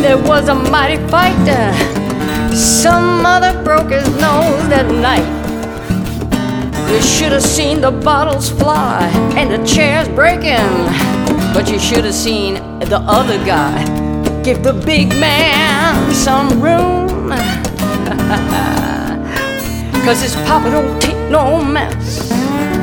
there was a mighty fight. Some mother broke his nose that night. You should have seen the bottles fly and the chairs breaking, but you should have seen the other guy give the big man some room. 'Cause his papa don't take no mess.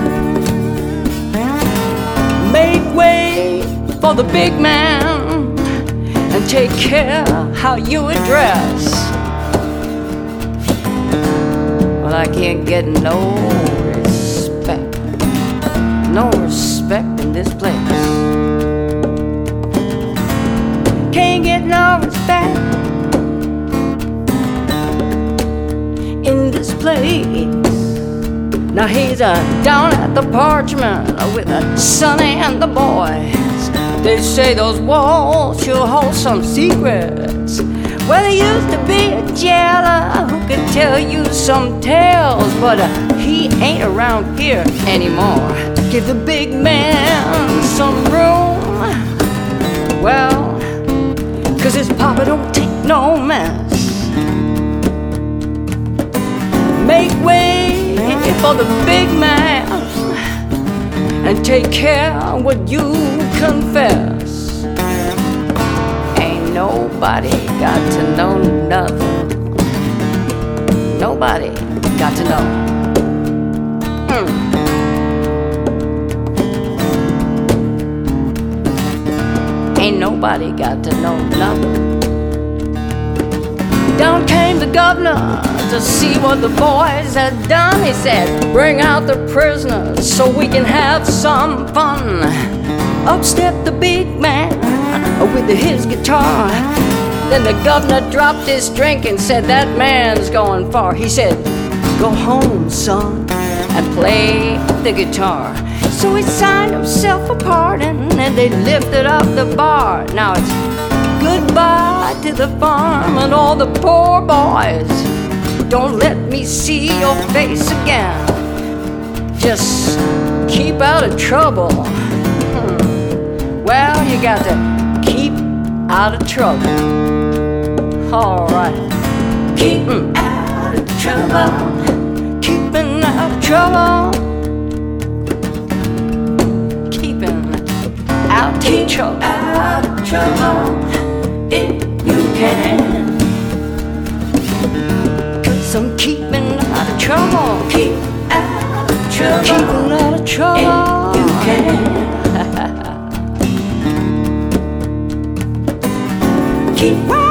Make way for the big man and take care how you address. Well, I can't get no respect, no respect in this place. Can't get no respect in this place. Now he's down at the Parchment with the son and the boys. They say those walls sure hold some secrets. Well, there used to be a jailer who could tell you some tales, but he ain't around here anymore. Give the big man some room. Well, 'cause his papa don't take no mess. Make way for the big man and take care what you confess. Ain't nobody got to know nothing. Nobody got to know. Ain't nobody got to know nothing. Down came the governor to see what the boys had done. He said, bring out the prisoners so we can have some fun. Up stepped the big man with his guitar. Then the governor dropped his drink and said, that man's going far. He said, go home, son, and play the guitar. So he signed himself a pardon and they lifted up the bar. Now it's goodbye to the farm and all the poor boys. Don't let me see your face again. Just keep out of trouble. Well, you got to keep out of trouble. All right. Keeping out of trouble. Keeping out of trouble. Keeping out of trouble. Out of trouble. If you can. 'Cause I'm keeping out of trouble. Keep out of trouble. Keeping out of trouble. If you can. Keep